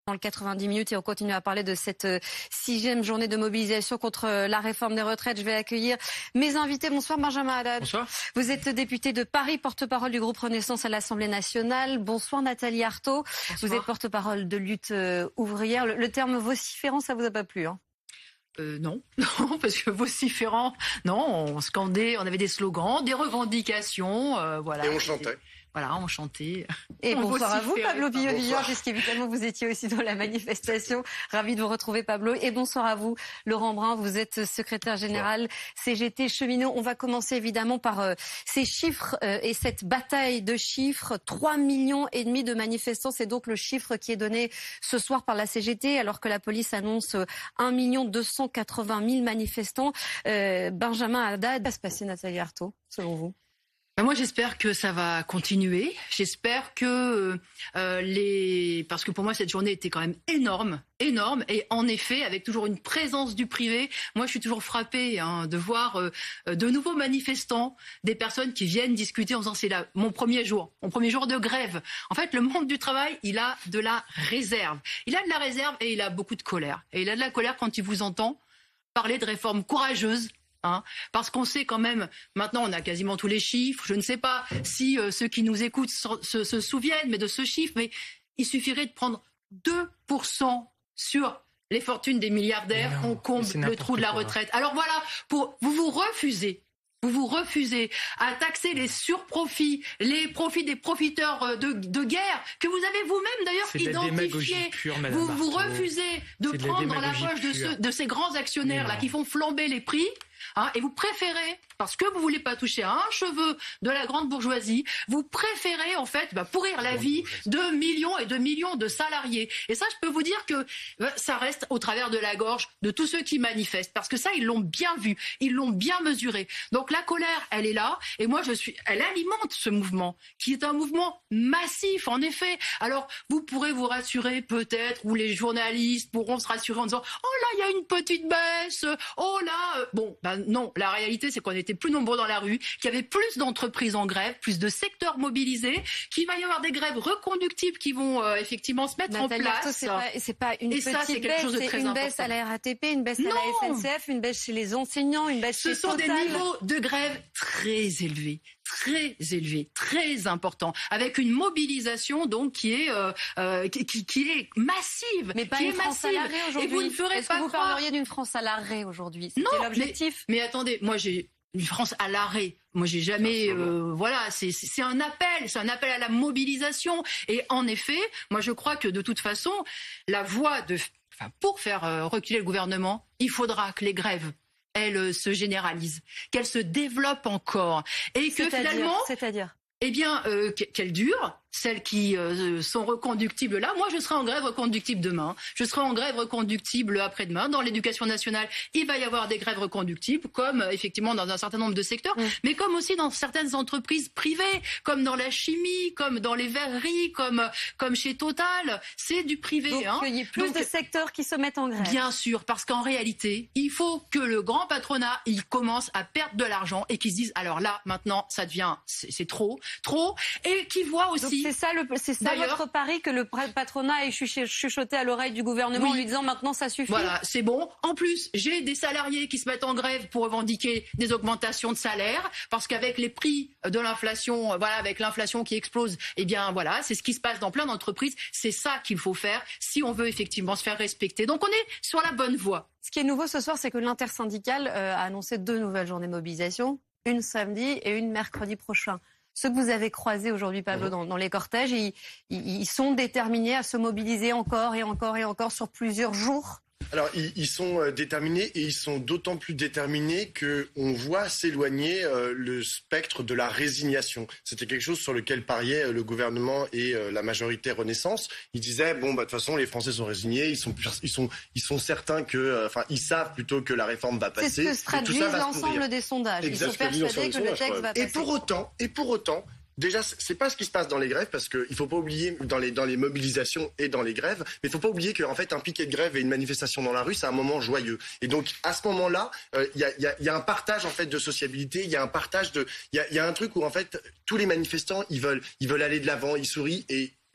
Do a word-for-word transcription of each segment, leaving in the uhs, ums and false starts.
Dans le quatre-vingt-dix minutes et on continue à parler de cette sixième journée de mobilisation contre la réforme des retraites. Je vais accueillir mes invités. Bonsoir Benjamin Haddad. Bonsoir. Vous êtes député de Paris, porte-parole du groupe Renaissance à l'Assemblée nationale. Bonsoir Nathalie Arthaud. Bonsoir. Vous êtes porte-parole de Lutte ouvrière. Le, le terme vociférant, ça vous a pas plu, hein? Euh, non, non, parce que vociférant, non, on scandait, on avait des slogans, des revendications, euh, voilà. Et on chantait. Voilà, on chantait. Et on bonsoir à vous, Pablo Bonsoir. Billot-Villard, puisqu'évidemment vous étiez aussi dans la manifestation. Ravi de vous retrouver, Pablo. Et bonsoir à vous, Laurent Brun. Vous êtes secrétaire général C G T Cheminots. On va commencer évidemment par euh, ces chiffres euh, et cette bataille de chiffres. trois millions et demi de manifestants, c'est donc le chiffre qui est donné ce soir par la C G T, alors que la police annonce un million deux cent quatre-vingt mille manifestants. Euh, Benjamin Haddad, va se passer, Nathalie Arthaud, selon vous? Moi, j'espère que ça va continuer. J'espère que euh, les... Parce que pour moi, cette journée était quand même énorme, énorme. Et en effet, avec toujours une présence du privé, moi, je suis toujours frappée hein, de voir euh, de nouveaux manifestants, des personnes qui viennent discuter en disant c'est là mon premier jour, mon premier jour de grève. En fait, le monde du travail, il a de la réserve. Il a de la réserve et il a beaucoup de colère. Et il a de la colère quand il vous entend parler de réformes courageuses. Hein, parce qu'on sait quand même, maintenant on a quasiment tous les chiffres, je ne sais pas si euh, ceux qui nous écoutent se, se, se souviennent mais de ce chiffre, mais il suffirait de prendre deux pour cent sur les fortunes des milliardaires, non, on comble le trou de la quoi. retraite. Alors voilà, pour, vous vous refusez, vous vous refusez à taxer les surprofits, les profits des profiteurs de, de guerre, que vous avez vous-même d'ailleurs identifiés. Vous vous refusez de prendre de dans la poche de, ceux, de ces grands actionnaires là qui font flamber les prix. Hein, et vous préférez, parce que vous voulez pas toucher à un cheveu de la grande bourgeoisie, vous préférez en fait bah, pourrir la vie de millions et de millions de salariés. Et ça, je peux vous dire que bah, ça reste au travers de la gorge de tous ceux qui manifestent, parce que ça, ils l'ont bien vu, ils l'ont bien mesuré. Donc la colère, elle est là, et moi, je suis, elle alimente ce mouvement, qui est un mouvement massif, en effet. Alors, vous pourrez vous rassurer peut-être, ou les journalistes pourront se rassurer en disant « Oh là, il y a une petite baisse, oh là... Euh, » Bon, bah, non, la réalité, c'est qu'on était plus nombreux dans la rue, qu'il y avait plus d'entreprises en grève, plus de secteurs mobilisés, qu'il va y avoir des grèves reconductibles qui vont euh, effectivement se mettre Nathalie en place. Arthaud, c'est pas, c'est pas une Et petite ça, c'est quelque chose de baisse, très c'est une important. baisse à la R A T P, une baisse non. à la S N C F, une baisse chez les enseignants, une baisse Ce chez sont Total. des niveaux de grève très élevés. très élevé, très important, avec une mobilisation donc qui est euh, euh, qui, qui est massive, mais pas qui une est France massive. à l'arrêt aujourd'hui. Et vous ne ferez Est-ce pas que vous croire... parleriez d'une France à l'arrêt aujourd'hui? C'était non, l'objectif. Mais, mais attendez, moi j'ai une France à l'arrêt. Moi, j'ai jamais, euh, voilà, c'est c'est un appel, c'est un appel à la mobilisation. Et en effet, moi, je crois que de toute façon, la voie de, enfin, pour faire euh, reculer le gouvernement, il faudra que les grèves elles se généralisent, qu'elles se développent encore, et que finalement, c'est-à-dire, eh bien, euh, qu'elles durent. Celles qui euh, sont reconductibles là, moi je serai en grève reconductible demain, je serai en grève reconductible après-demain. Dans l'éducation nationale, il va y avoir des grèves reconductibles, comme euh, effectivement dans un certain nombre de secteurs, mmh. mais comme aussi dans certaines entreprises privées, comme dans la chimie, comme dans les verreries, comme, comme chez Total, c'est du privé. Donc hein. il y a plus Donc, de secteurs qui se mettent en grève. Bien sûr, parce qu'en réalité, il faut que le grand patronat, il commence à perdre de l'argent et qu'il se dise, alors là, maintenant, ça devient, c'est trop, trop, et qu'il voit aussi... Donc, C'est ça, le, c'est ça votre pari, que le patronat ait chuchoté à l'oreille du gouvernement oui. en lui disant maintenant ça suffit. Voilà, c'est bon. En plus, j'ai des salariés qui se mettent en grève pour revendiquer des augmentations de salaire, parce qu'avec les prix de l'inflation, voilà, avec l'inflation qui explose, eh bien voilà, c'est ce qui se passe dans plein d'entreprises. C'est ça qu'il faut faire si on veut effectivement se faire respecter. Donc on est sur la bonne voie. Ce qui est nouveau ce soir, c'est que l'intersyndicale euh, a annoncé deux nouvelles journées de mobilisation, une samedi et une mercredi prochain. Ceux que vous avez croisés aujourd'hui, Pablo, dans, dans les cortèges, ils, ils, ils sont déterminés à se mobiliser encore et encore et encore sur plusieurs jours. Alors, ils, ils sont déterminés et ils sont d'autant plus déterminés qu'on voit s'éloigner euh, le spectre de la résignation. C'était quelque chose sur lequel pariait le gouvernement et euh, la majorité Renaissance. Ils disaient, bon, bah, de toute façon, les Français sont résignés, ils sont, ils sont, ils sont certains que, enfin, euh, ils savent plutôt que la réforme va passer. C'est ce que se traduisent l'ensemble des sondages. Ils sont persuadés que le texte va passer. Et pour autant, et pour autant, déjà, c'est pas ce qui se passe dans les grèves, parce qu'il faut pas oublier, dans les, dans les mobilisations et dans les grèves, mais il faut pas oublier qu'en fait, un piquet de grève et une manifestation dans la rue, c'est un moment joyeux. Et donc, à ce moment-là, il euh, y, a, y, a, y a un partage, en fait, de sociabilité, il y a un partage de... Il y a, y a un truc où, en fait, tous les manifestants, ils veulent, ils veulent aller de l'avant, ils sourient, et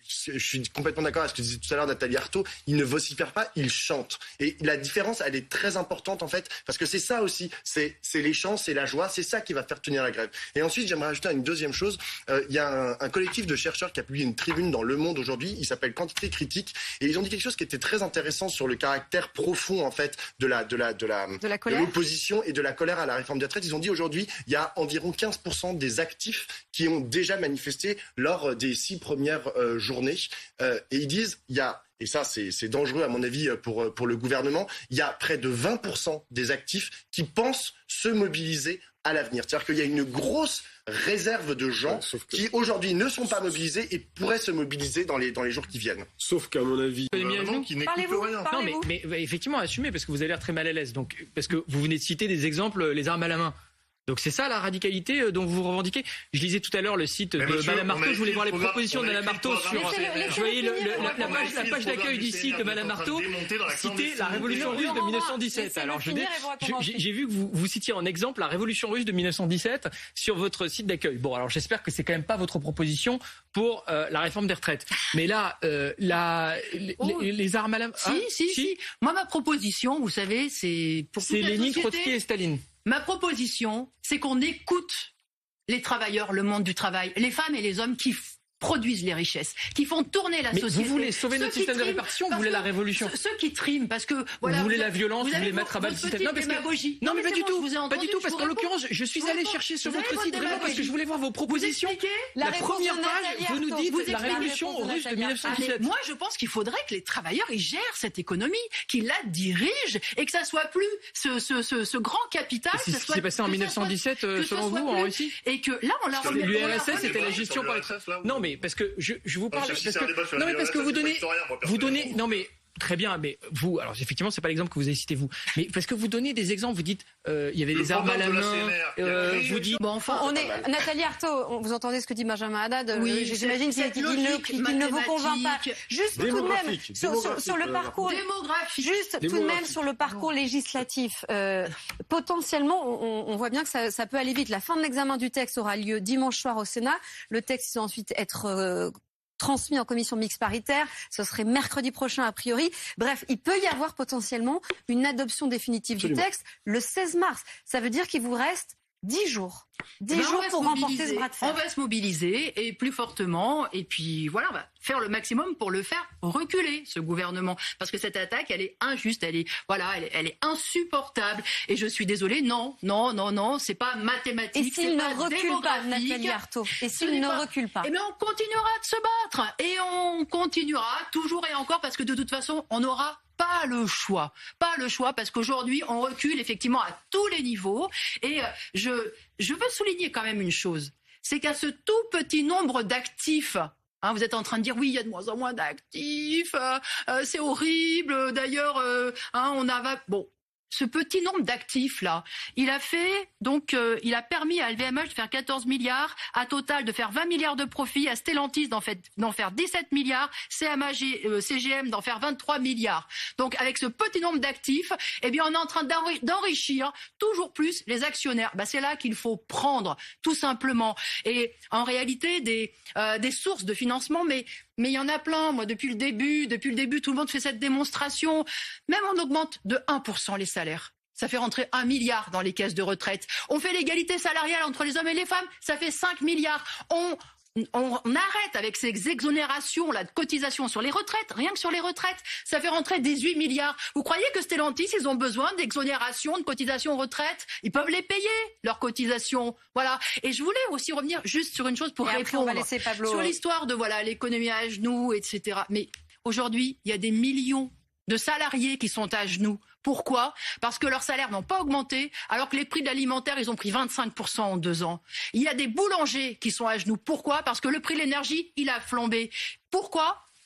je suis complètement d'accord avec ce que disait tout à l'heure Nathalie Arthaud, ils ne vocifèrent pas, ils chantent. Et la différence, elle est très importante en fait, parce que c'est ça aussi, c'est, c'est les chants, c'est la joie, c'est ça qui va faire tenir la grève. Et ensuite, j'aimerais ajouter une deuxième chose, il euh, y a un, un collectif de chercheurs qui a publié une tribune dans Le Monde aujourd'hui, il s'appelle Quantité Critique, et ils ont dit quelque chose qui était très intéressant sur le caractère profond en fait de la de la de la de, la de l'opposition et de la colère à la réforme des retraites. Ils ont dit aujourd'hui, il y a environ quinze pour cent des actifs qui ont déjà manifesté lors des six premières euh, journées. Euh, et ils disent, il y a, et ça c'est, c'est dangereux à mon avis pour, pour le gouvernement, il y a près de vingt pour cent des actifs qui pensent se mobiliser à l'avenir. C'est-à-dire qu'il y a une grosse réserve de gens ouais, que... qui aujourd'hui ne sont pas mobilisés et pourraient se mobiliser dans les, dans les jours qui viennent. Sauf qu'à mon avis, gouvernement qui n'écoute rien. Non mais, mais, mais effectivement assumez parce que vous avez l'air très mal à l'aise. Donc, parce que vous venez de citer des exemples, les armes à la main. Donc c'est ça la radicalité dont vous vous revendiquez. Je lisais tout à l'heure le site mais de monsieur, Madame Marteau. Je voulais voir les propositions de Madame Marteau sur. Je voyais le, le, la, la page, la page d'accueil du site de Madame Marteau citer la Révolution russe de mille neuf cent dix-sept. Alors je j'ai, j'ai vu que vous, vous citiez en exemple la Révolution russe de mille neuf cent dix-sept sur votre site d'accueil. Bon alors j'espère que c'est quand même pas votre proposition pour euh, la réforme des retraites. Mais là, euh, la, les, oh. les armes à la main. Si, hein si, si, si. Moi ma proposition, vous savez, c'est pour c'est Lénine, Trotsky et Staline. Ma proposition, c'est qu'on écoute les travailleurs, le monde du travail, les femmes et les hommes qui f- produisent les richesses, qui font tourner la mais société. Vous voulez sauver notre système de répartition, vous voulez la révolution. Ceux, ceux qui triment, parce que voilà. Vous voulez la violence, vous, vous voulez mettre à bas le système. Non, parce que, non, non, mais pas du tout. Pas du tout, parce qu'en l'occurrence, je suis allé chercher sur votre site vraiment parce que je voulais voir vos propositions. La, la première page, vous nous dites vous la révolution russe de mille neuf cent dix-sept. Moi, je pense qu'il faudrait que les travailleurs ils gèrent cette économie, qu'ils la dirigent et que ça soit plus ce ce ce, ce grand capital. C'est ce qui s'est passé en mille neuf cent dix-sept selon vous en Russie. Et que là, on leur l'U R S S c'était la gestion par les. Non, mais parce que je je vous parle parce que non mais parce que vous donnez vous donnez non mais très bien, mais vous, alors effectivement, c'est pas l'exemple que vous avez cité vous, mais parce que vous donnez des exemples, vous dites, euh, il y avait des armes à la main, euh, vous dites, bon, enfin, on est, Nathalie Arthaud, vous entendez ce que dit Benjamin Haddad, oui, j'imagine qu'il, qu'il, ne, qu'il ne vous convainc pas. Juste tout de même, sur, sur, sur le parcours, juste tout de même sur le parcours législatif, euh, potentiellement, on, on voit bien que ça, ça peut aller vite. La fin de l'examen du texte aura lieu dimanche soir au Sénat. Le texte va ensuite être euh, transmis en commission mixte paritaire, ce serait mercredi prochain a priori. Bref, il peut y avoir potentiellement une adoption définitive Absolument. du texte le seize mars. Ça veut dire qu'il vous reste dix jours. dix ben jours pour remporter ce bras de fer. On va se mobiliser et plus fortement et puis voilà, on va faire le maximum pour le faire reculer ce gouvernement parce que cette attaque, elle est injuste, elle est voilà, elle est, elle est insupportable et je suis désolée, non, non, non, non, c'est pas mathématique, et s'il c'est ne pas recule pas, Nathalie Arthaud, et s'il ne pas... recule pas, eh bien on continuera de se battre et on continuera toujours et encore parce que de toute façon, on aura pas le choix, pas le choix parce qu'aujourd'hui on recule effectivement à tous les niveaux et je je veux souligner quand même une chose, c'est qu'à ce tout petit nombre d'actifs, hein, vous êtes en train de dire oui il y a de moins en moins d'actifs, euh, euh, c'est horrible, d'ailleurs euh, hein, on a bon. Ce petit nombre d'actifs là, il a fait donc euh, il a permis à L V M H de faire quatorze milliards, à Total de faire vingt milliards de profits, à Stellantis d'en, fait, d'en faire dix-sept milliards, C M A G, euh, C G M d'en faire vingt-trois milliards. Donc avec ce petit nombre d'actifs, eh bien on est en train d'enri- d'enrichir toujours plus les actionnaires. Bah, c'est là qu'il faut prendre tout simplement. Et en réalité des euh, des sources de financement, mais Mais il y en a plein, moi, depuis le début. Depuis le début, tout le monde fait cette démonstration. Même on augmente de un pour cent les salaires. Ça fait rentrer un milliard dans les caisses de retraite. On fait l'égalité salariale entre les hommes et les femmes. Ça fait cinq milliards. On... On arrête avec ces exonérations là de cotisations sur les retraites, rien que sur les retraites, ça fait rentrer dix-huit milliards. Vous croyez que Stellantis, ils ont besoin d'exonérations de cotisations retraites? Ils peuvent les payer, leurs cotisations. Voilà. Et je voulais aussi revenir juste sur une chose pour Et répondre après, on va laisser Pablo... sur l'histoire de voilà l'économie à genoux, et cetera. Mais aujourd'hui, il y a des millions de salariés qui sont à genoux. Pourquoi ? Parce que leurs salaires n'ont pas augmenté, alors que les prix de l'alimentaire, ils ont pris vingt-cinq pour cent en deux ans. Il y a des boulangers qui sont à genoux. Pourquoi ? Parce que le prix de l'énergie, il a flambé. Pourquoi ?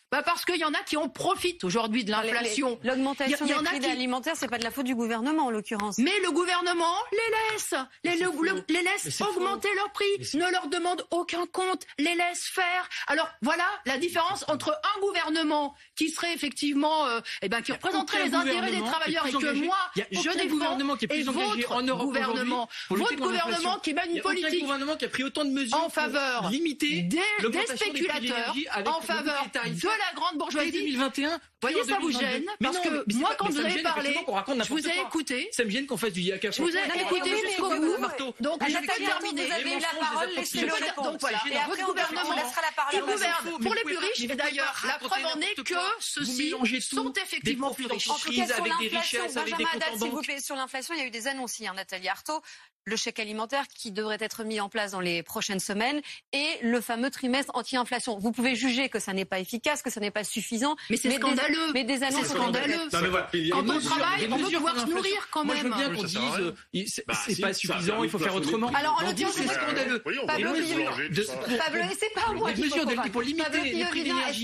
Bah parce qu'il y en a qui en profitent aujourd'hui de l'inflation. L'augmentation des prix qui... alimentaires, c'est pas de la faute du gouvernement en l'occurrence. Mais le gouvernement les laisse, les, le, le, les laisse augmenter leurs prix, ne leur demande aucun compte, les laisse faire. Alors voilà la différence entre un gouvernement qui serait effectivement, euh, eh ben qui représenterait les intérêts des travailleurs et que moi je défends, qui est plus et engagé votre en Europe gouvernement, votre gouvernement qui mène une politique gouvernement qui a pris autant de mesures en faveur limiter des, des spéculateurs, en faveur de la grande bourgeoisie. deux mille vingt et un, voyez, ça vous gêne parce non, que moi, quand vous avez parlé, je vous ai écouté. Ça me gêne qu'on fasse du yaka. Je vous ai écouté jusqu'au bout. Donc, je vais terminer. Vous avez eu la parole, laissez-le répondre. Donc voilà. Et après, votre gouvernement, il gouverne pour les plus riches. Et d'ailleurs, la preuve en est que ceux-ci sont effectivement plus riches. En tout cas, sur l'inflation, Benjamin Haddad, s'il vous plaît, sur l'inflation, il y a eu des annonces hier, Nathalie Arthaud. Le chèque alimentaire qui devrait être mis en place dans les prochaines semaines et le fameux trimestre anti-inflation. Vous pouvez juger que ça n'est pas efficace, que ça n'est pas suffisant. Mais c'est scandaleux. Des, mais des annonces c'est scandaleux. Non, mais voilà, quand on travaille, on veut pouvoir se nourrir quand même. Moi, je veux bien qu'on dise euh, c'est bah, si, pas suffisant, il faut faire autrement. Alors, en l'occurrence, c'est scandaleux. Pablo, Pablo, et c'est pas moi qui faut convaincre. Pour limiter les prix d'énergie.